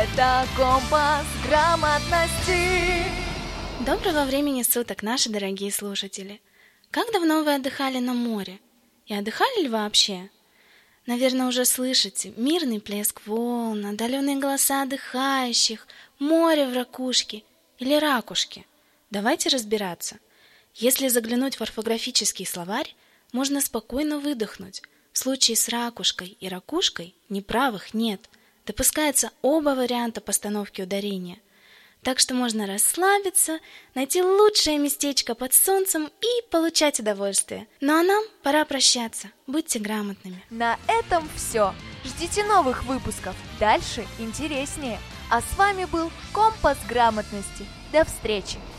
Это компас грамотности. Доброго времени суток, наши дорогие слушатели! Как давно вы отдыхали на море? И отдыхали ли вообще? Наверное, уже слышите мирный плеск волн, отдаленные голоса отдыхающих, море в ракушке или ракушке. Давайте разбираться. Если заглянуть в орфографический словарь, можно спокойно выдохнуть. В случае с ракушкой и ракушкой неправых нет. Допускаются оба варианта постановки ударения. Так что можно расслабиться, найти лучшее местечко под солнцем и получать удовольствие. Ну а нам пора прощаться. Будьте грамотными. На этом все. Ждите новых выпусков. Дальше интереснее. А с вами был Компас грамотности. До встречи!